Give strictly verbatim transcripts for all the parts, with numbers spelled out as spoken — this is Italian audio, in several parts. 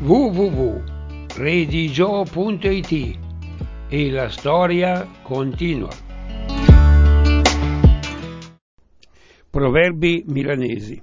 w w w punto redigio punto i t e la storia continua. Proverbi milanesi.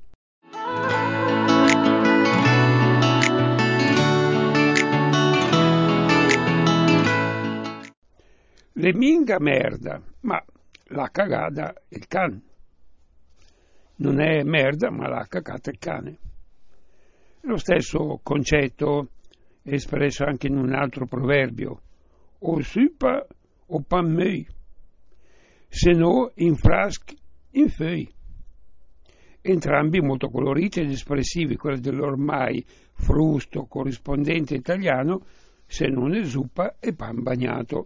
Le minga merda, ma l'ha cagata il can. Non è merda, ma l'ha cagata il cane. Lo stesso concetto è espresso anche in un altro proverbio: o supa o pan meuil, se no in frasque in feuille. Entrambi molto coloriti ed espressivi, quello dell'ormai frusto corrispondente italiano, se non è zuppa e pan bagnato.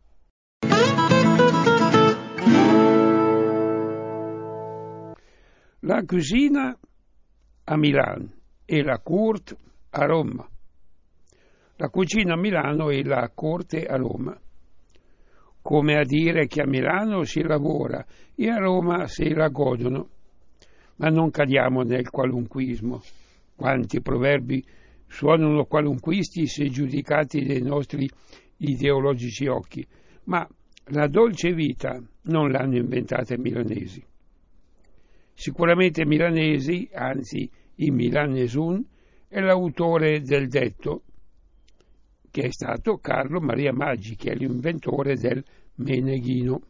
La cucina a Milano e la courte a Roma. La cucina a Milano e la corte a Roma. Come a dire che a Milano si lavora e a Roma si la godono. Ma non cadiamo nel qualunquismo. Quanti proverbi suonano qualunquisti se giudicati dai nostri ideologici occhi, ma la dolce vita non l'hanno inventata i milanesi. Sicuramente milanesi, anzi i Milanesun, è l'autore del detto, che è stato Carlo Maria Maggi, che è l'inventore del Meneghino.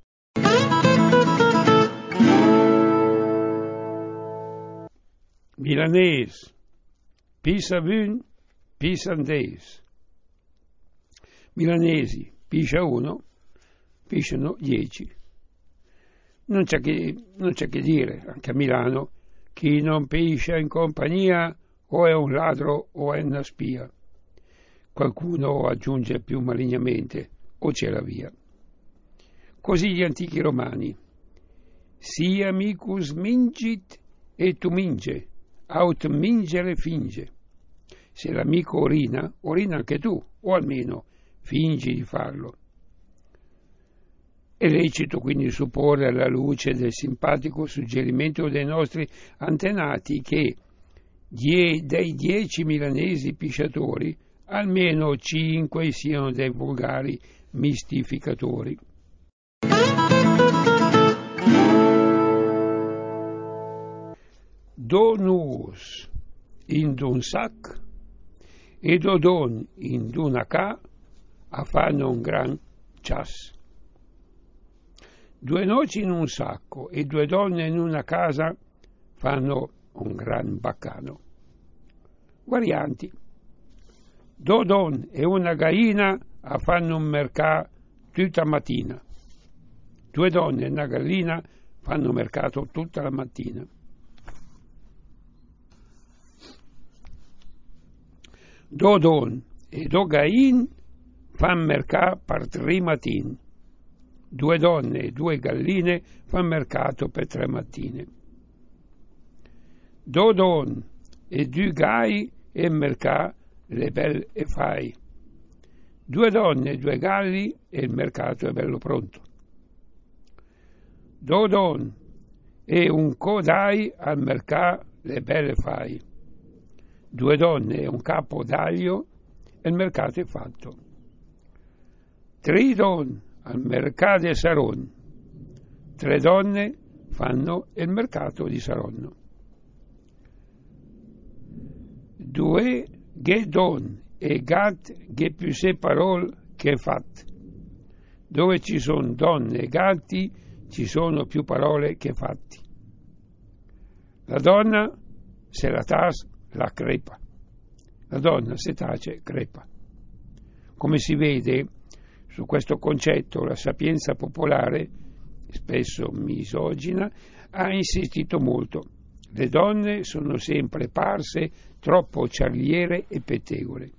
Milanese, pisa un, pisa des. Milanesi, piscia uno, pisciano dieci. Non c'è che, non c'è che dire, anche a Milano, chi non piscia in compagnia o è un ladro o è una spia. Qualcuno aggiunge più malignamente, o c'è la via. Così gli antichi romani: si amicus mingit et tu minge, aut mingere finge. Se l'amico orina, orina anche tu, o almeno fingi di farlo. È lecito quindi supporre, alla luce del simpatico suggerimento dei nostri antenati, che die, dei dieci milanesi pisciatori almeno cinque siano dei volgari mistificatori. Donus in un sac e dodon in una ca a fanno un gran cias. Due noci in un sacco e due donne in una casa fanno un gran baccano. Varianti: dodon e una gallina a fanno un mercato tutta mattina. Due donne e una gallina fanno mercato tutta la mattina. Dodon e do gain fan mercato per tre mattin. Due donne e due galline fan mercato per tre mattine. Dodon e due gai e mercato le belle e fai. Due donne e due galli e il mercato è bello pronto. Dodon e un codai al mercato le belle fai. Due donne e un capo d'aglio e il mercato è fatto. Tre donne al mercato di Saron. Tre donne fanno il mercato di Saronno. Due ghedon e gat che più se parol che fat. Dove ci sono donne e gatti ci sono più parole che fatti. La donna se la tas la crepa. La donna se tace crepa. Come si vede, su questo concetto la sapienza popolare, spesso misogina, ha insistito molto. Le donne sono sempre parse troppo ciarliere e pettegole.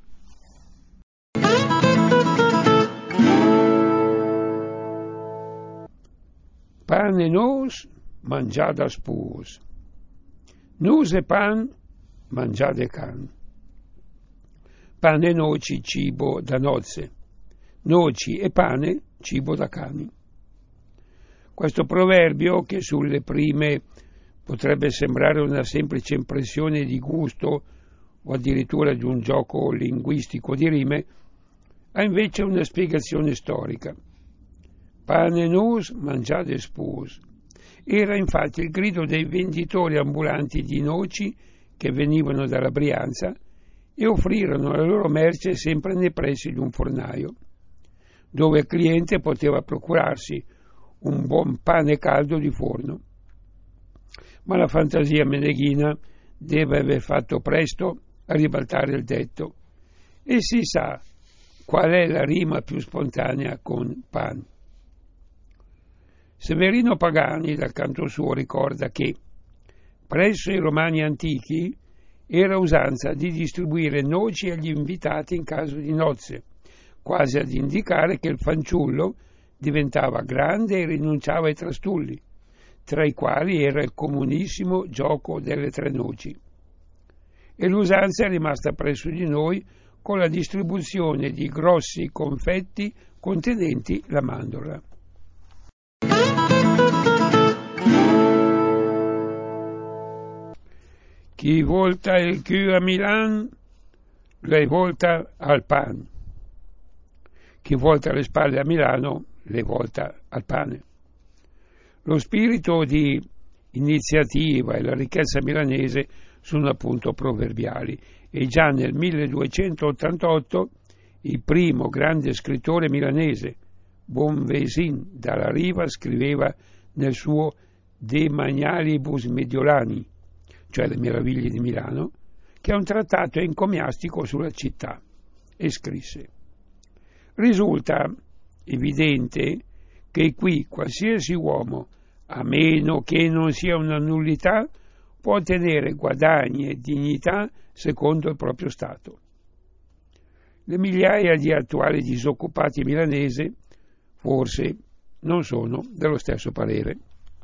Pane nos, mangiada spus. Nus e pan, mangiade can. Pane e noci, cibo da nozze. Noci e pane, cibo da cani. Questo proverbio, che sulle prime potrebbe sembrare una semplice impressione di gusto o addirittura di un gioco linguistico di rime, ha invece una spiegazione storica. Pane nous, mangiate spus. Era infatti il grido dei venditori ambulanti di noci che venivano dalla Brianza e offrirono la loro merce sempre nei pressi di un fornaio, dove il cliente poteva procurarsi un buon pane caldo di forno. Ma la fantasia meneghina deve aver fatto presto a ribaltare il detto, e si sa qual è la rima più spontanea con pan. Severino Pagani, dal canto suo, ricorda che presso i romani antichi era usanza di distribuire noci agli invitati in caso di nozze, quasi ad indicare che il fanciullo diventava grande e rinunciava ai trastulli, tra i quali era il comunissimo gioco delle tre noci. E l'usanza è rimasta presso di noi con la distribuzione di grossi confetti contenenti la mandorla. Chi volta il cul a Milan, le volta al pan. Chi volta le spalle a Milano, le volta al pane. Lo spirito di iniziativa e la ricchezza milanese sono appunto proverbiali, e già nel milleduecentottantotto il primo grande scrittore milanese, Bonvesin dalla Riva, scriveva nel suo De Magnalibus Mediolani, cioè le meraviglie di Milano, che è un trattato encomiastico sulla città, e scrisse: risulta evidente che qui qualsiasi uomo, a meno che non sia una nullità, può ottenere guadagni e dignità secondo il proprio stato. Le migliaia di attuali disoccupati milanesi forse non sono dello stesso parere.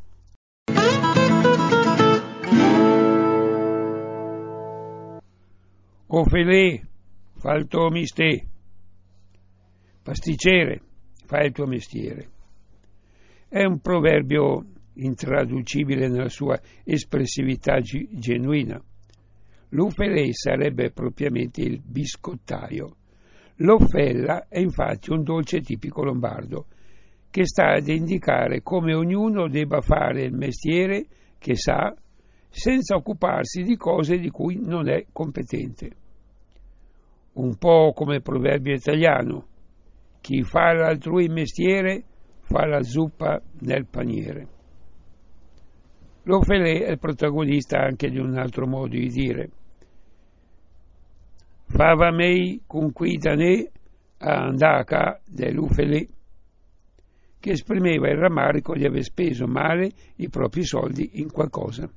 Ophelé, fa il tuo mistè. Pasticcere, fa il tuo mestiere. È un proverbio intraducibile nella sua espressività gi- genuina. L'Ophelé sarebbe propriamente il biscottaio. L'offella è infatti un dolce tipico lombardo, che sta ad indicare come ognuno debba fare il mestiere che sa, senza occuparsi di cose di cui non è competente. Un po' come il proverbio italiano: chi fa l'altrui mestiere fa la zuppa nel paniere. L'Ophelé è il protagonista anche di un altro modo di dire: fava mei con qui da ne a andaca dell'Ophelé, che esprimeva il rammarico di aver speso male i propri soldi in qualcosa.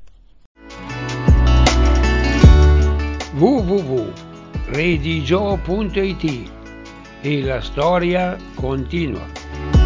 w w w punto redigio punto it E la storia continua.